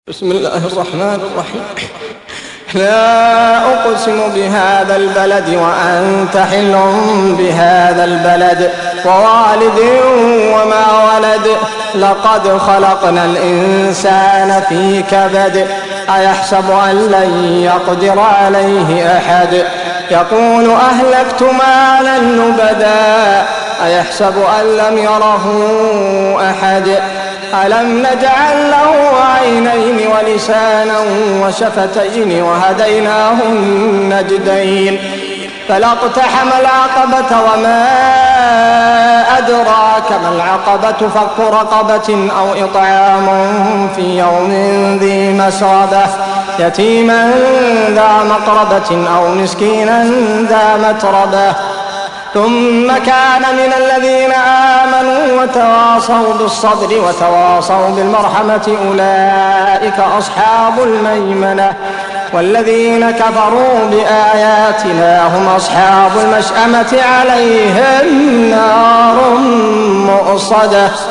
بسم الله الرحمن الرحيم. لا أقسم بهذا البلد وأنت حل بهذا البلد ووالد وما ولد لقد خلقنا الإنسان في كبد أيحسب أن لن يقدر عليه أحد يقول أهلكت مالا لبدا أيحسب أن لم يره أحد ألم نجعل له عينين ولسانا وشفتين وهديناه النجدين فلاقتحم العقبة وما أدراك ما العقبة فك رقبة أو إطعام في يوم ذي مسغبة يتيما ذا مقربة أو مسكينا ذا متربة ثم كان من الذين آمنوا وتواصوا بالصبر وتواصوا بالمرحمة أولئك أصحاب الميمنة والذين كفروا بآياتنا هم أصحاب المشأمة عليهم نار مؤصدة